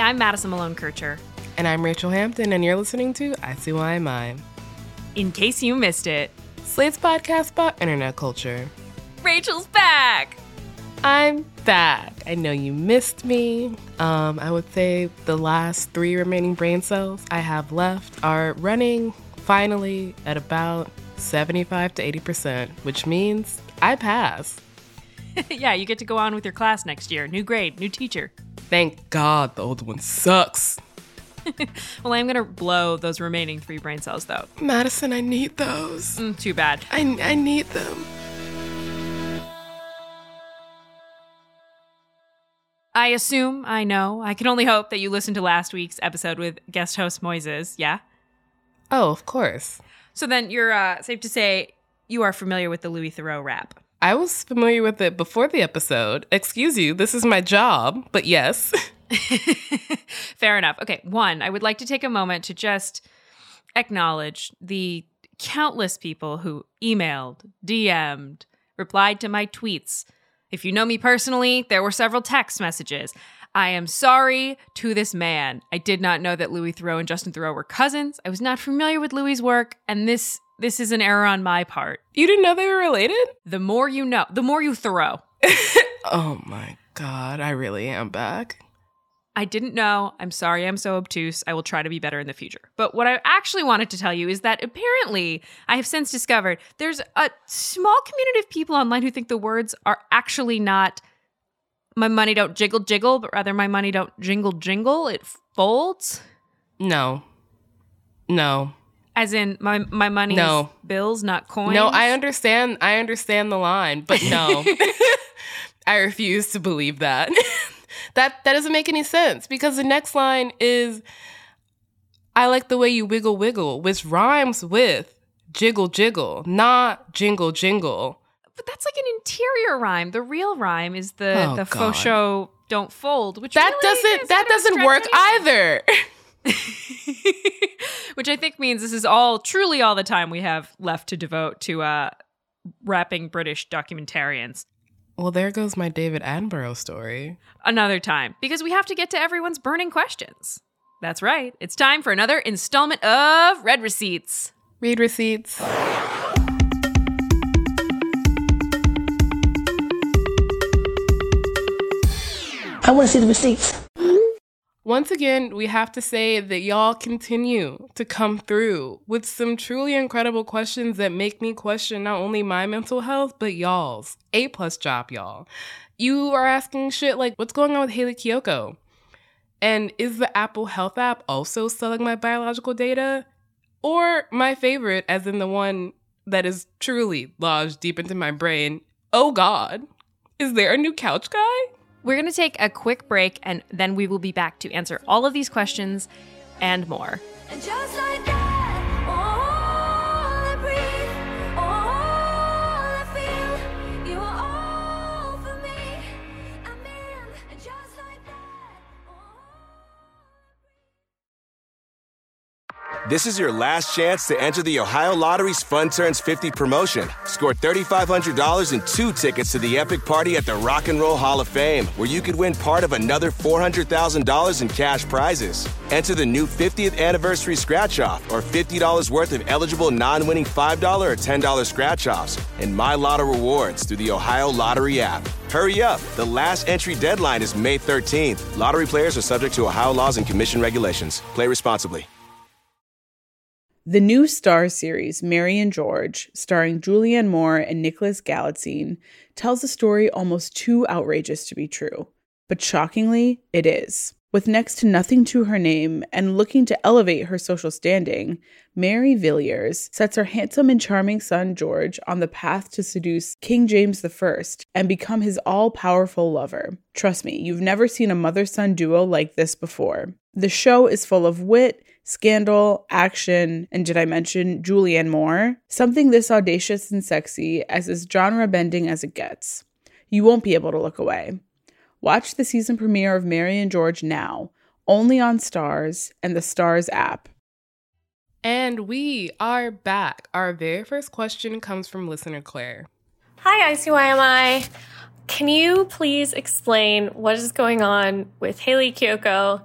I'm Madison Malone Kircher. And I'm Rachel Hampton, and you're listening to I See Why Am I. In case you missed it, Slate's podcast about internet culture. Rachel's back! I'm back. I know you missed me. I would say the last 3 remaining brain cells I have left are running finally at about 75 to 80%, which means I pass. Yeah, you get to go on with your class next year. New grade, new teacher. Thank God the old one sucks. Well, I'm going to blow those remaining 3 brain cells, though. Madison, I need those. Too bad. I need them. I assume, I know, I can only hope that you listened to last week's episode with guest host Moises, yeah? Oh, of course. So then you're safe to say you are familiar with the Louis Theroux rap. I was familiar with it before the episode. Excuse you, this is my job, but yes. Fair enough. Okay, 1, I would like to take a moment to just acknowledge the countless people who emailed, DM'd, replied to my tweets. If you know me personally, there were several text messages. I am sorry to this man. I did not know that Louis Theroux and Justin Theroux were cousins. I was not familiar with Louis's work, and this is an error on my part. You didn't know they were related? The more you know, the more you Theroux. Oh my God, I really am back. I didn't know. I'm sorry I'm so obtuse. I will try to be better in the future. But what I actually wanted to tell you is that apparently, I have since discovered, there's a small community of people online who think the words are actually not "my money don't jiggle jiggle," but rather "my money don't jingle jingle, it folds." No. As in, my money is bills, not coins? No, I understand the line, but no. I refuse to believe that. That doesn't make any sense, because the next line is, "I like the way you wiggle wiggle," which rhymes with jiggle jiggle, not jingle jingle. But that's like an interior rhyme. The real rhyme is the faux show don't fold, which that really doesn't work either. Which I think means this is truly all the time we have left to devote to rapping British documentarians. Well, there goes my David Attenborough story. Another time, because we have to get to everyone's burning questions. That's right. It's time for another installment of Read Receipts. Read receipts. I want to see the receipts. Once again, we have to say that y'all continue to come through with some truly incredible questions that make me question not only my mental health, but y'all's. A+ job, y'all. You are asking shit like, what's going on with Hayley Kiyoko? And is the Apple Health app also selling my biological data? Or my favorite, as in the one that is truly lodged deep into my brain, oh God, is there a new couch guy? We're going to take a quick break, and then we will be back to answer all of these questions and more. And just like that, all I breathe, all I feel, you are all for me. I'm in, and just like that, This is your last chance to enter the Ohio Lottery's Fun Turns 50 promotion. Score $3,500 and 2 tickets to the epic party at the Rock and Roll Hall of Fame, where you could win part of another $400,000 in cash prizes. Enter the new 50th anniversary scratch-off, or $50 worth of eligible non-winning $5 or $10 scratch-offs, and My Lotto rewards through the Ohio Lottery app. Hurry up. The last entry deadline is May 13th. Lottery players are subject to Ohio laws and commission regulations. Play responsibly. The new Starz series, Mary and George, starring Julianne Moore and Nicholas Galitzine, tells a story almost too outrageous to be true. But shockingly, it is. With next to nothing to her name and looking to elevate her social standing, Mary Villiers sets her handsome and charming son George on the path to seduce King James I and become his all-powerful lover. Trust me, you've never seen a mother-son duo like this before. The show is full of wit, scandal, action, and did I mention Julianne Moore? Something this audacious and sexy as genre-bending as it gets. You won't be able to look away. Watch the season premiere of Mary and George now, only on Starz and the Starz app. And we are back. Our very first question comes from listener Claire. Hi, ICYMI. Can you please explain what is going on with Hayley Kiyoko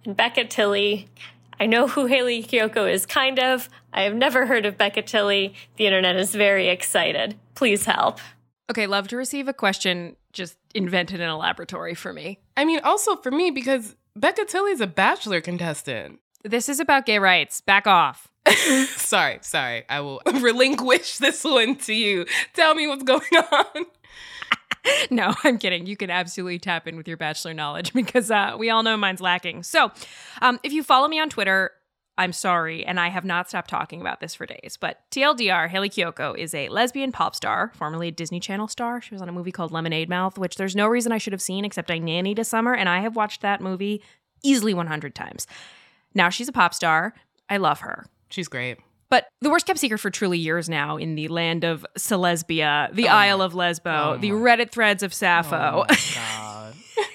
and Becca Tilley. I know who Haley Kiyoko is, kind of. I have never heard of Becca Tilley. The internet is very excited. Please help. Okay, love to receive a question just invented in a laboratory for me. I mean, also for me, because Becca Tilley's a Bachelor contestant. This is about gay rights. Back off. Sorry. I will relinquish this one to you. Tell me what's going on. No, I'm kidding. You can absolutely tap in with your Bachelor knowledge because we all know mine's lacking. So if you follow me on Twitter, I'm sorry, and I have not stopped talking about this for days, but TLDR, Haley Kiyoko is a lesbian pop star, formerly a Disney Channel star. She was on a movie called Lemonade Mouth, which there's no reason I should have seen except I nannied a summer, and I have watched that movie easily 100 times. Now she's a pop star. I love her. She's great. But the worst kept secret for truly years now in the land of Celesbia, the Isle of Lesbo, the Reddit threads of Sappho. Oh my God.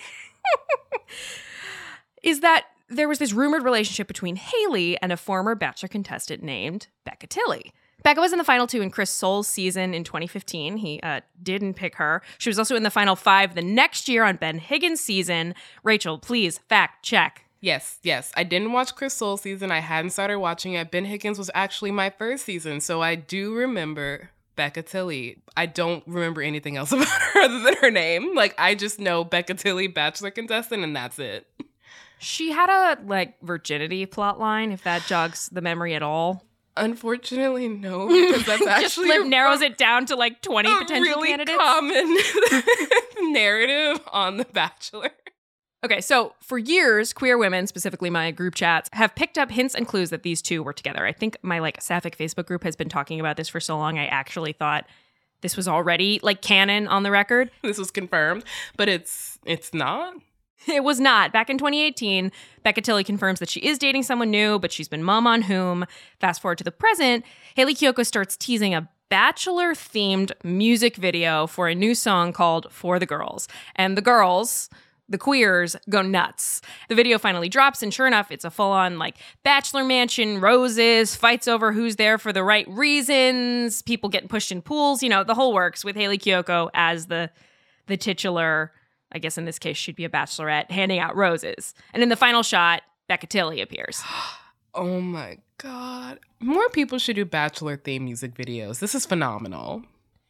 is that there was this rumored relationship between Haley and a former Bachelor contestant named Becca Tilley. Becca was in the final 2 in Chris Soule's season in 2015. He didn't pick her. She was also in the final 5 the next year on Ben Higgins' season. Rachel, please fact check. Yes. I didn't watch Chris Soule's season. I hadn't started watching it. Ben Higgins was actually my first season, so I do remember Becca Tilley. I don't remember anything else about her other than her name. Like, I just know Becca Tilley, Bachelor contestant, and that's it. She had a, virginity plot line, if that jogs the memory at all. Unfortunately, no, because that's actually just narrows it down to 20 potential really candidates. Common narrative on The Bachelor. Okay, so for years, queer women, specifically my group chats, have picked up hints and clues that these two were together. I think my Sapphic Facebook group has been talking about this for so long, I actually thought this was already canon on the record. This was confirmed, but it's not. It was not. Back in 2018, Becca Tilley confirms that she is dating someone new, but she's been mum on whom. Fast forward to the present, Haley Kiyoko starts teasing a Bachelor-themed music video for a new song called For the Girls. And the girls, the queers, go nuts. The video finally drops, and sure enough, it's a full-on, Bachelor mansion, roses, fights over who's there for the right reasons, people getting pushed in pools, the whole works, with Haley Kiyoko as the titular, I guess in this case, she'd be a bachelorette, handing out roses. And in the final shot, Becca Tilley appears. Oh my God. More people should do Bachelor-themed music videos. This is phenomenal.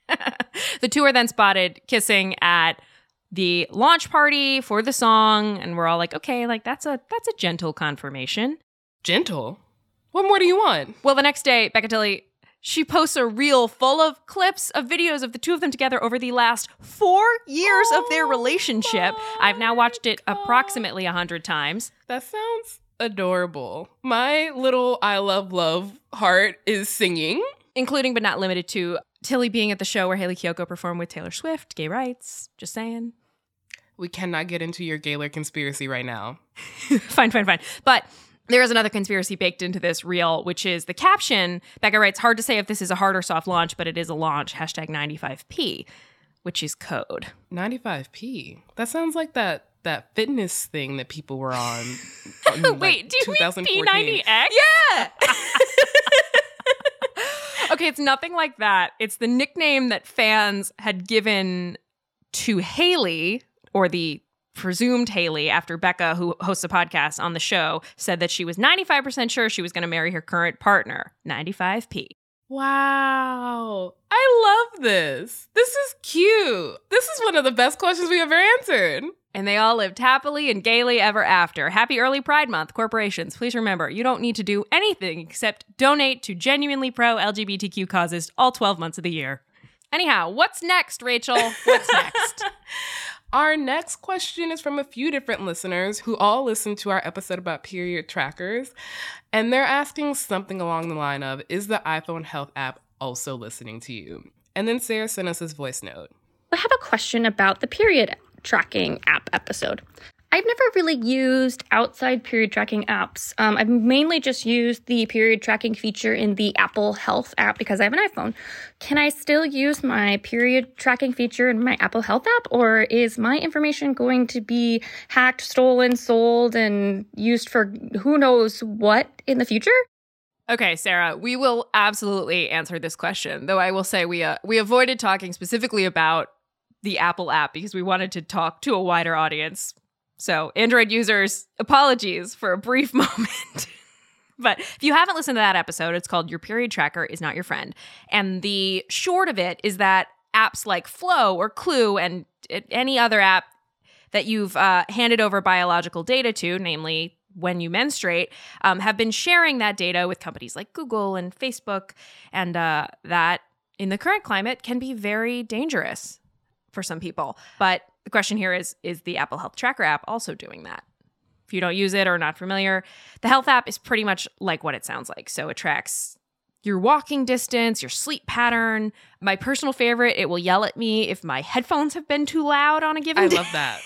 The two are then spotted kissing at the launch party for the song, and we're all like, okay, that's a gentle confirmation. Gentle? What more do you want? Well, the next day, Becca Tilley, she posts a reel full of clips of videos of the two of them together over the last 4 years of their relationship. I've now watched it approximately 100 times. That sounds adorable. My little I love love heart is singing. Including but not limited to Tilley being at the show where Haley Kiyoko performed with Taylor Swift, gay rights, just saying. We cannot get into your Gaylor conspiracy right now. Fine. But there is another conspiracy baked into this reel, which is the caption. Becca writes, hard to say if this is a hard or soft launch, but it is a launch, #95p, which is code. 95p? That sounds like that fitness thing that people were on. Wait, do you mean P90X? Yeah! Okay, it's nothing like that. It's the nickname that fans had given to Haley, or the presumed Haley, after Becca, who hosts a podcast on the show, said that she was 95% sure she was going to marry her current partner. 95p. Wow. I love this. This is cute. This is one of the best questions we ever answered. And they all lived happily and gaily ever after. Happy early Pride Month, corporations. Please remember, you don't need to do anything except donate to genuinely pro-LGBTQ causes all 12 months of the year. Anyhow, what's next, Rachel? What's next? Our next question is from a few different listeners who all listened to our episode about period trackers. And they're asking something along the line of, is the iPhone Health app also listening to you? And then Sarah sent us this voice note. I have a question about the period tracking app episode. I've never really used outside period tracking apps. I've mainly just used the period tracking feature in the Apple Health app because I have an iPhone. Can I still use my period tracking feature in my Apple Health app, or is my information going to be hacked, stolen, sold, and used for who knows what in the future? Okay, Sarah, we will absolutely answer this question, though I will say we avoided talking specifically about the Apple app because we wanted to talk to a wider audience. So Android users, apologies for a brief moment. But if you haven't listened to that episode, it's called Your Period Tracker is Not Your Friend. And the short of it is that apps like Flow or Clue and any other app that you've handed over biological data to, namely when you menstruate, have been sharing that data with companies like Google and Facebook. And that in the current climate can be very dangerous for some people. But the question here is the Apple Health Tracker app also doing that? If you don't use it or are not familiar, the Health app is pretty much like what it sounds like. So it tracks your walking distance, your sleep pattern. My personal favorite, it will yell at me if my headphones have been too loud on a given day. I love that.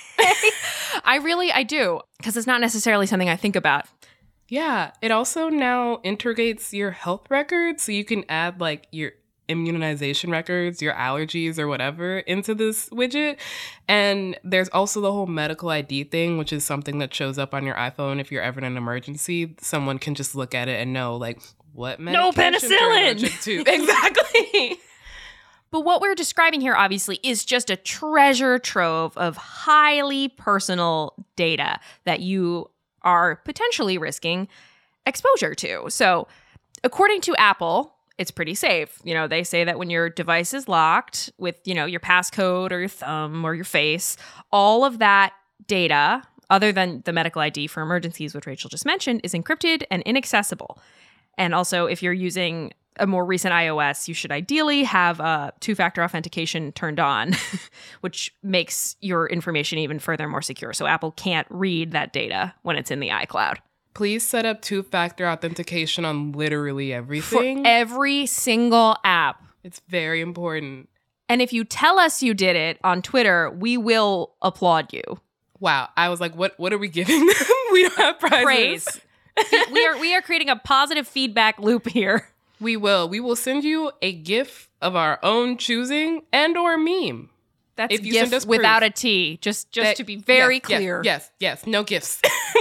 I do, because it's not necessarily something I think about. Yeah, it also now integrates your health records, so you can add like your immunization records, your allergies or whatever into this widget. And there's also the whole medical ID thing, which is something that shows up on your iPhone if you're ever in an emergency. Someone can just look at it and know like what medication you're allergic to. Exactly. But what we're describing here, obviously, is just a treasure trove of highly personal data that you are potentially risking exposure to. So, according to Apple, it's pretty safe. You know, they say that when your device is locked with, you know, your passcode or your thumb or your face, all of that data, other than the medical ID for emergencies, which Rachel just mentioned, is encrypted and inaccessible. And also, if you're using a more recent iOS, you should ideally have two-factor authentication turned on, which makes your information even further more secure. So Apple can't read that data when it's in the iCloud. Please set up two-factor authentication on literally everything. For every single app. It's very important. And if you tell us you did it on Twitter, we will you. Wow. I was like, what are we giving them? We don't have prizes. Praise. we are creating a positive feedback loop here. We will send you a GIF of our own choosing and or meme. That's if you GIF send us without proof. a T, just That- to be very yes, clear. Yes, no GIFs.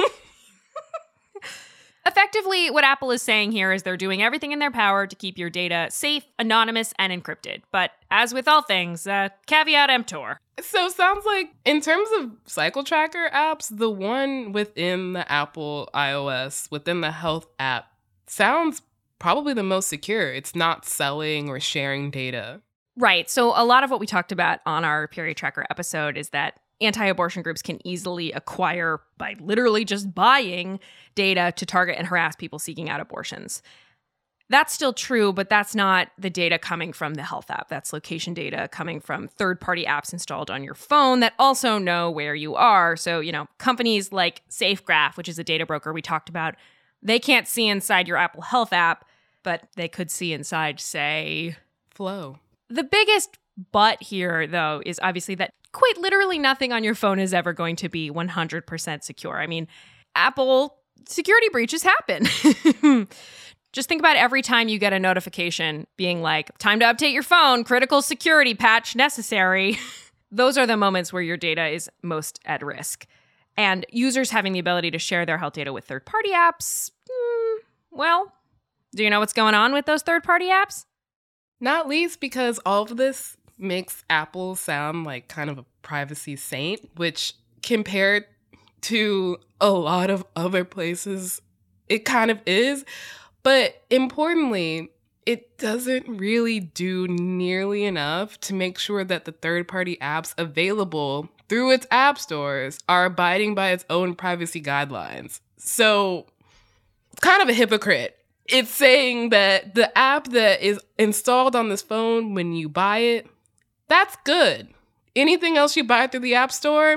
Effectively, what Apple is saying here is they're doing everything in their power to keep your data safe, anonymous, and encrypted. But as with all things, caveat emptor. So sounds like in terms of cycle tracker apps, the one within the Apple iOS, within the Health app, sounds probably the most secure. It's not selling or sharing data. Right. So a lot of what we talked about on our Period Tracker episode is that anti-abortion groups can easily acquire, by literally just buying, data to target and harass people seeking out abortions. That's still true, but that's not the data coming from the Health app. That's location data coming from third-party apps installed on your phone that also know where you are. So, you know, companies like SafeGraph, which is a data broker we talked about, they can't see inside your Apple Health app, but they could see inside, say, Flow. The biggest but here, though, is obviously that quite literally nothing on your phone is ever going to be 100% secure. I mean, Apple security breaches happen. Just think about every time you get a notification being like, time to update your phone, critical security patch necessary. Those are the moments where your data is most at risk. And users having the ability to share their health data with third-party apps, well, do you know what's going on with those third-party apps? Not least because all of this makes Apple sound like kind of a privacy saint, which compared to a lot of other places, it kind of is. But importantly, it doesn't really do nearly enough to make sure that the third-party apps available through its app stores are abiding by its own privacy guidelines. So, kind of a hypocrite. It's saying that the app that is installed on this phone when you buy it, that's good. Anything else you buy through the App Store?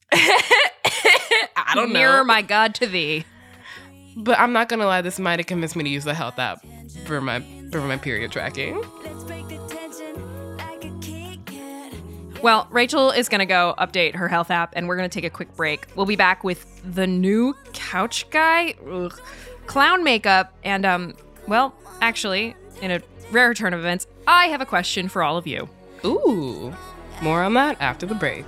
I don't know. Mirror my God to thee. But I'm not gonna lie, this might have convinced me to use the Health app for my period tracking. Well, Rachel is going to go update her Health app, and we're going to take a quick break. We'll be back with the new couch guy, clown makeup, and, well, actually, in a rare turn of events, I have a question for all of you. Ooh, more on that after the break.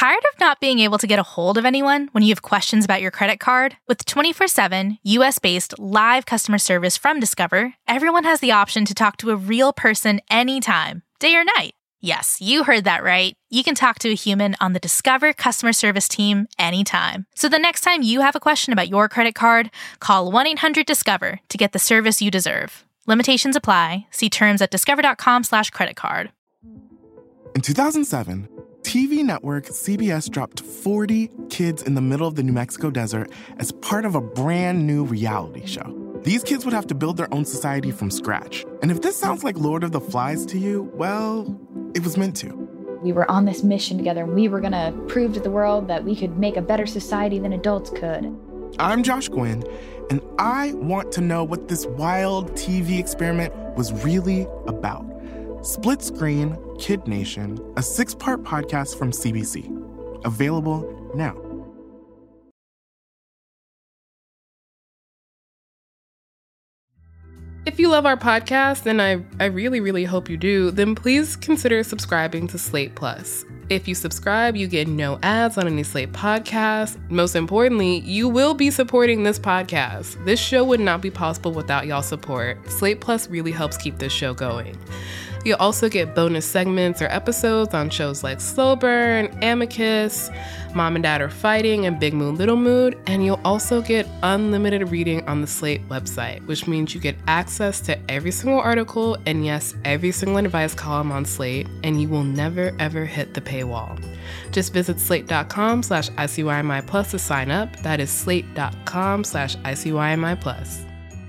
Tired of not being able to get a hold of anyone when you have questions about your credit card? With 24/7 US-based live customer service from Discover, everyone has the option to talk to a real person anytime, day or night. Yes, you heard that right. You can talk to a human on the Discover customer service team anytime. So the next time you have a question about your credit card, call 1-800-DISCOVER to get the service you deserve. Limitations apply. See terms at discover.com/creditcard. In 2007, TV network CBS dropped 40 kids in the middle of the New Mexico desert as part of a brand new reality show. These kids would have to build their own society from scratch. And if this sounds like Lord of the Flies to you, well, it was meant to. We were on this mission together, and we were going to prove to the world that we could make a better society than adults could. I'm Josh Gwynn, and I want to know what this wild TV experiment was really about. Split Screen Kid Nation, a 6-part podcast from CBC. Available now. If you love our podcast, and I really, really hope you do, then please consider subscribing to Slate Plus. If you subscribe, you get no ads on any Slate podcast. Most importantly, you will be supporting this podcast. This show would not be possible without y'all support. Slate Plus really helps keep this show going. You'll also get bonus segments or episodes on shows like Slow Burn, Amicus, Mom and Dad Are Fighting, and Big Mood, Little Mood. And you'll also get unlimited reading on the Slate website, which means you get access to every single article and, yes, every single advice column on Slate, and you will never, ever hit the paywall. Just visit slate.com/ICYMI+ to sign up. That is slate.com/ICYMI+.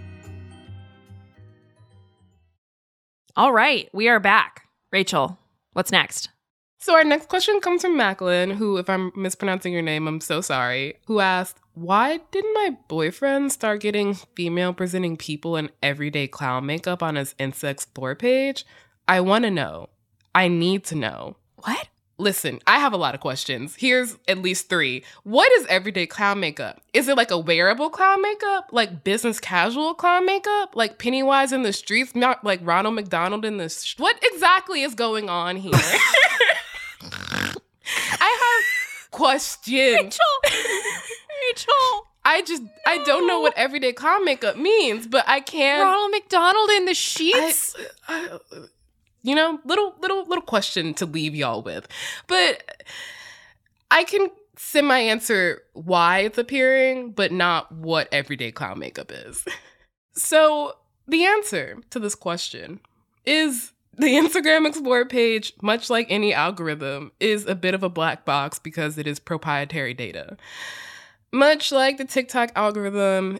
All right, we are back. Rachel, what's next? So our next question comes from Macklin, who, if I'm mispronouncing your name, I'm so sorry, who asked, why didn't my boyfriend start getting female-presenting people in everyday clown makeup on his Insta Explore page? I want to know. I need to know. What? Listen, I have a lot of questions. Here's at least 3. What is everyday clown makeup? Is it like a wearable clown makeup? Like business casual clown makeup? Like Pennywise in the streets? Not like Ronald McDonald in the... What exactly is going on here? I have questions. Rachel! I don't know what everyday clown makeup means, but I can... Ronald McDonald in the sheets? You know, little question to leave y'all with. But I can semi-answer why it's appearing, but not what everyday clown makeup is. So the answer to this question is the Instagram Explorer page, much like any algorithm, is a bit of a black box because it is proprietary data. Much like the TikTok algorithm,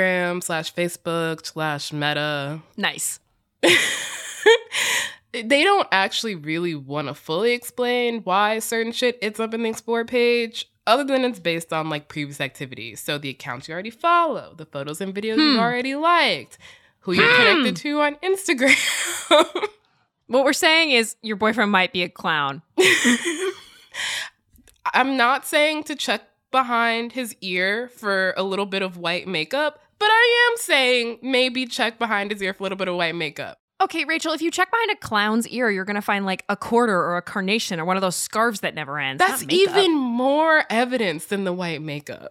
Instagram/Facebook/Meta. Nice. They don't actually really want to fully explain why certain shit ends up in the Explore page, other than it's based on like previous activities. So the accounts you already follow, the photos and videos you already liked, who you're connected to on Instagram. What we're saying is your boyfriend might be a clown. I'm not saying to check behind his ear for a little bit of white makeup, but I am saying maybe check behind his ear for a little bit of white makeup. Okay, Rachel, if you check behind a clown's ear, you're going to find like a quarter or a carnation or one of those scarves that never ends. That's even more evidence than the white makeup.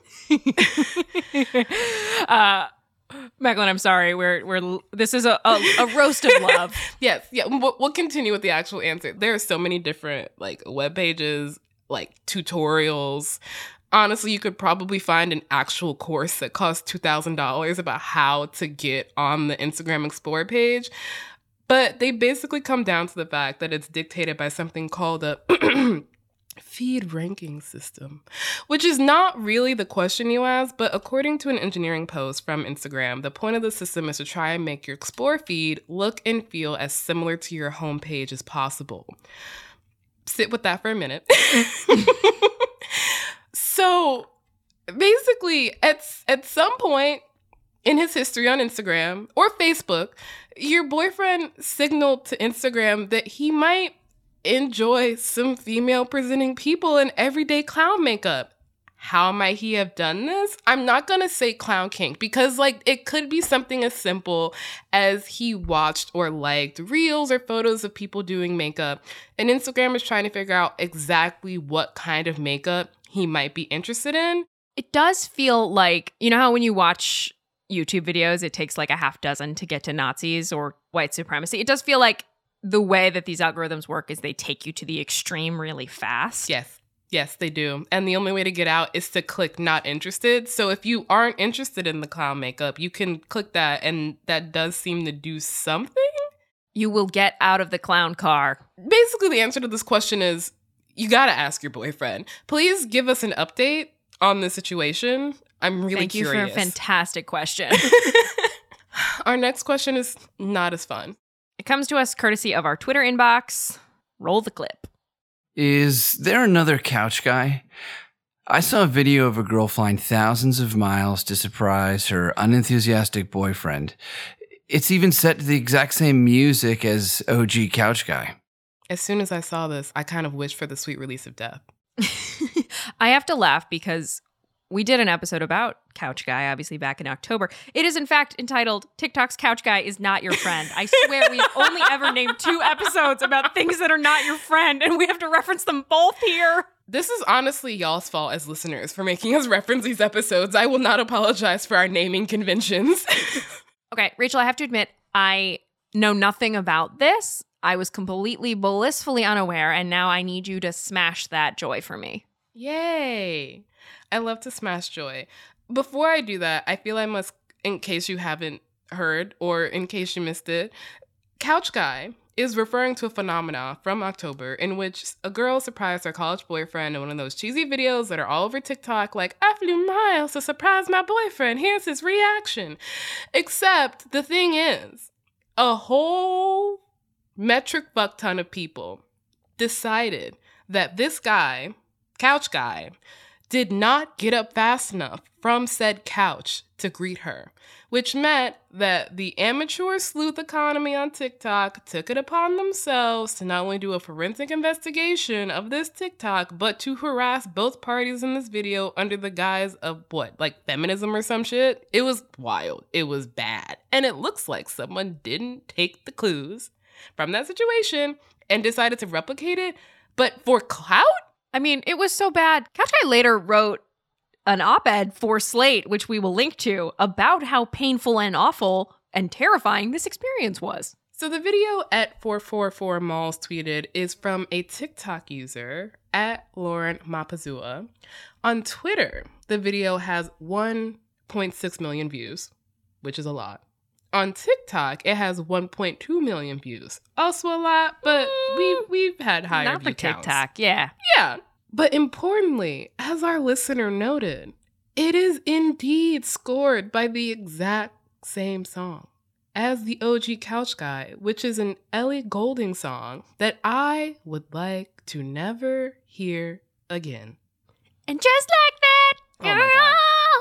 Macklin, I'm sorry. This is a roast of love. Yes, yeah. We'll continue with the actual answer. There are so many different like web pages, like tutorials. Honestly, you could probably find an actual course that costs $2,000 about how to get on the Instagram Explorer page. But they basically come down to the fact that it's dictated by something called a feed ranking system, which is not really the question you asked, but according to an engineering post from Instagram, the point of the system is to try and make your Explore feed look and feel as similar to your homepage as possible. Sit with that for a minute. So basically, at some point in his history on Instagram or Facebook, your boyfriend signaled to Instagram that he might enjoy some female presenting people in everyday clown makeup. how might he have done this? I'm not going to say clown kink because like it could be something as simple as he watched or liked reels or photos of people doing makeup, and Instagram is trying to figure out exactly what kind of makeup he might be interested in. It does feel like, you know how when you watch YouTube videos, it takes like a half dozen to get to Nazis or white supremacy? It does feel like the way that these algorithms work is they take you to the extreme really fast. Yes, they do. And the only way to get out is to click not interested. So if you aren't interested in the clown makeup, you can click that, and that does seem to do something. You will get out of the clown car. Basically, the answer to this question is you got to ask your boyfriend. Please give us an update on the situation. I'm really curious. Thank you for a fantastic question. Our next question is not as fun. It comes to us courtesy of our Twitter inbox. Roll the clip. Is there another couch guy? I saw a video of a girl flying thousands of miles to surprise her unenthusiastic boyfriend. It's even set to the exact same music as OG Couch Guy. As soon as I saw this, I kind of wished for the sweet release of death. I have to laugh because we did an episode about Couch Guy, obviously back in October. It is in fact entitled TikTok's Couch Guy is Not Your Friend. I swear we've only ever named 2 episodes about things that are not your friend, and we have to reference them both here. This is honestly y'all's fault as listeners for making us reference these episodes. I will not apologize for our naming conventions. Okay, Rachel, I have to admit, I know nothing about this. I was completely blissfully unaware, and now I need you to smash that joy for me. Yay! I love to smash joy. Before I do that, I feel I must, in case you haven't heard or in case you missed it, Couch Guy is referring to a phenomenon from October in which a girl surprised her college boyfriend in one of those cheesy videos that are all over TikTok, like, I flew miles to surprise my boyfriend, here's his reaction. Except the thing is, a whole metric fuck ton of people decided that this guy, Couch Guy, did not get up fast enough from said couch to greet her, which meant that the amateur sleuth economy on TikTok took it upon themselves to not only do a forensic investigation of this TikTok, but to harass both parties in this video under the guise of what, like feminism or some shit? It was wild. It was bad. And it looks like someone didn't take the clues from that situation and decided to replicate it, but for clout? I mean, it was so bad. Couch Guy later wrote an op-ed for Slate, which we will link to, about how painful and awful and terrifying this experience was. So the video at 444 Malls tweeted is from a TikTok user at Lauren Mapazua. On Twitter, the video has 1.6 million views, which is a lot. On TikTok, it has 1.2 million views. Also a lot, but we've had higher Not view for counts. TikTok, yeah. Yeah. But importantly, as our listener noted, it is indeed scored by the exact same song as the OG Couch Guy, which is an Ellie Goulding song that I would like to never hear again. And just like that, Oh my God.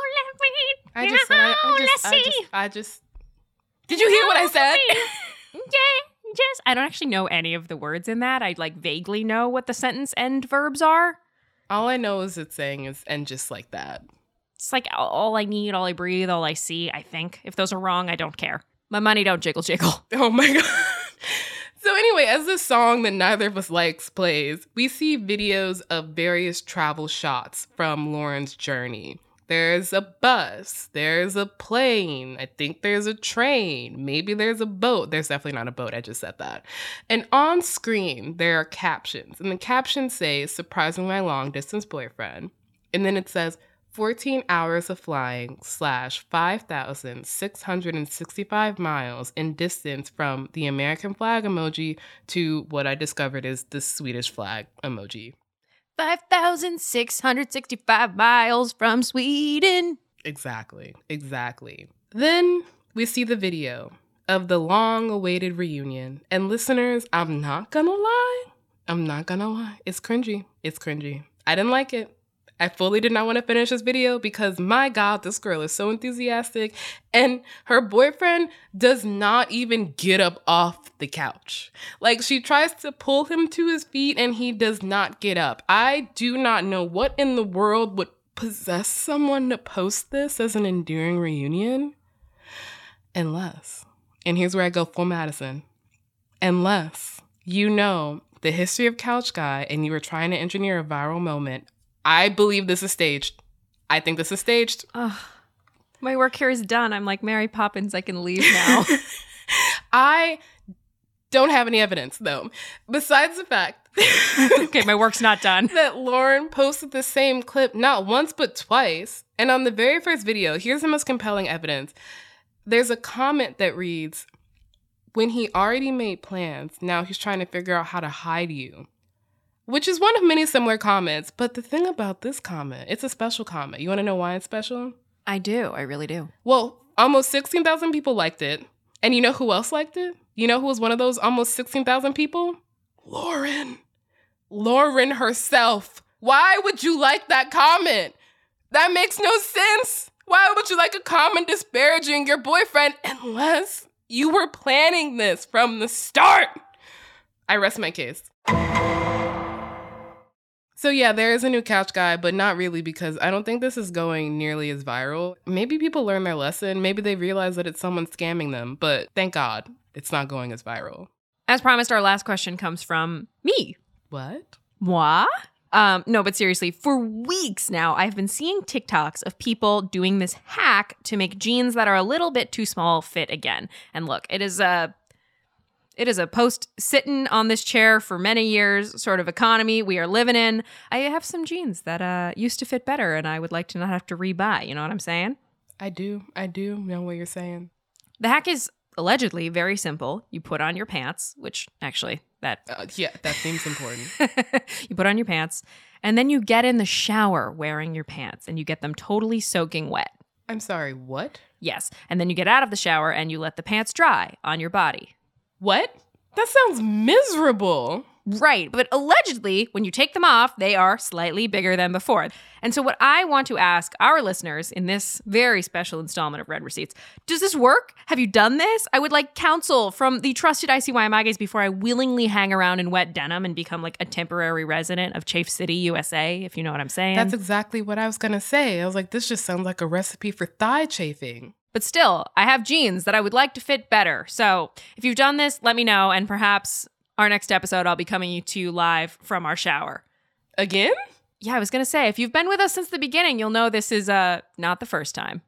I just. Did you hear what I said? Yes. I don't actually know any of the words in that. I like vaguely know what the sentence end verbs are. All I know is it's saying is, and just like that. It's like all I need, all I breathe, all I see, I think. If those are wrong, I don't care. My money don't jiggle jiggle. Oh my God. So anyway, as this song that neither of us likes plays, we see videos of various travel shots from Lauren's journey. There's a bus, there's a plane, I think there's a train, maybe there's a boat. There's definitely not a boat, I just said that. And on screen, there are captions. And the captions say, surprising my long distance boyfriend. And then it says, 14 hours of flying / 5,665 miles in distance from the American flag emoji to what I discovered is the Swedish flag emoji. 5,665 miles from Sweden. Exactly. Then we see the video of the long-awaited reunion. And listeners, I'm not gonna lie. It's cringy. I didn't like it. I fully did not want to finish this video because, my God, this girl is so enthusiastic. And her boyfriend does not even get up off the couch. Like, she tries to pull him to his feet and he does not get up. I do not know what in the world would possess someone to post this as an endearing reunion? Unless, and here's where I go full Madison, unless you know the history of Couch Guy and you were trying to engineer a viral moment, I believe this is staged. I think this is staged. My work here is done. I'm like Mary Poppins. I can leave now. I don't have any evidence, though, besides the fact okay, my work's not done. that Lauren posted the same clip not once but twice. And on the very first video, here's the most compelling evidence. There's a comment that reads, when he already made plans, now he's trying to figure out how to hide you. Which is one of many similar comments. But the thing about this comment, it's a special comment. You want to know why it's special? I do. I really do. Well, almost 16,000 people liked it. And you know who else liked it? You know who was one of those almost 16,000 people? Lauren. Lauren herself. Why would you like that comment? That makes no sense. Why would you like a comment disparaging your boyfriend unless you were planning this from the start? I rest my case. So yeah, there is a new Couch Guy, but not really, because I don't think this is going nearly as viral. Maybe people learn their lesson. Maybe they realize that it's someone scamming them, but thank God it's not going as viral. As promised, our last question comes from me. What? Moi? No, but seriously, for weeks now, I've been seeing TikToks of people doing this hack to make jeans that are a little bit too small fit again. And look, it is a post-sitting on this chair for many years sort of economy we are living in. I have some jeans that used to fit better, and I would like to not have to rebuy. You know what I'm saying? I do know what you're saying. The hack is allegedly very simple. You put on your pants, which actually that seems important. You put on your pants, and then you get in the shower wearing your pants, and you get them totally soaking wet. I'm sorry, what? Yes, and then you get out of the shower, and you let the pants dry on your body. What? That sounds miserable. Right, but allegedly, when you take them off, they are slightly bigger than before. And so what I want to ask our listeners in this very special installment of Red Receipts, does this work? Have you done this? I would like counsel from the trusted ICYMI guys before I willingly hang around in wet denim and become like a temporary resident of Chafe City, USA, if you know what I'm saying. That's exactly what I was going to say. I was like, this just sounds like a recipe for thigh chafing. But still, I have jeans that I would like to fit better. So if you've done this, let me know. And perhaps our next episode, I'll be coming to you live from our shower. Again? Yeah, I was going to say, if you've been with us since the beginning, you'll know this is not the first time.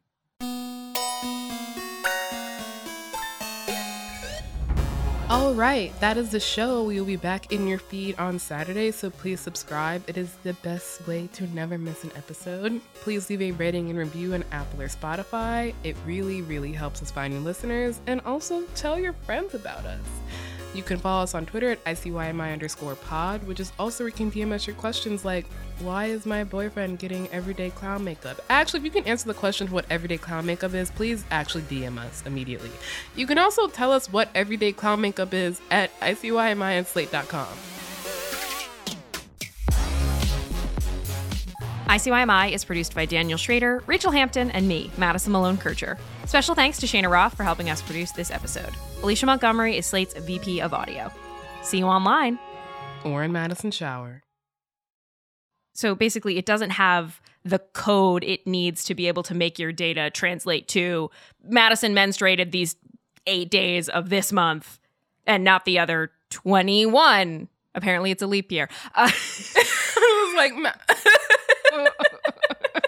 All right, that is the show. We will be back in your feed on Saturday, so please subscribe. It is the best way to never miss an episode. Please leave a rating and review on Apple or Spotify. It really, really helps us find new listeners. And also tell your friends about us. You can follow us on Twitter at ICYMI_pod, which is also where you can DM us your questions like, why is my boyfriend getting everyday clown makeup? Actually, if you can answer the question of what everyday clown makeup is, please actually DM us immediately. You can also tell us what everyday clown makeup is at ICYMI@slate.com. ICYMI is produced by Daniel Schrader, Rachel Hampton, and me, Madison Malone-Kircher. Special thanks to Shayna Roth for helping us produce this episode. Alicia Montgomery is Slate's VP of Audio. See you online. Or in Madison Shower. So basically, it doesn't have the code it needs to be able to make your data translate to Madison menstruated these 8 days of this month and not the other 21. Apparently, it's a leap year. I was like...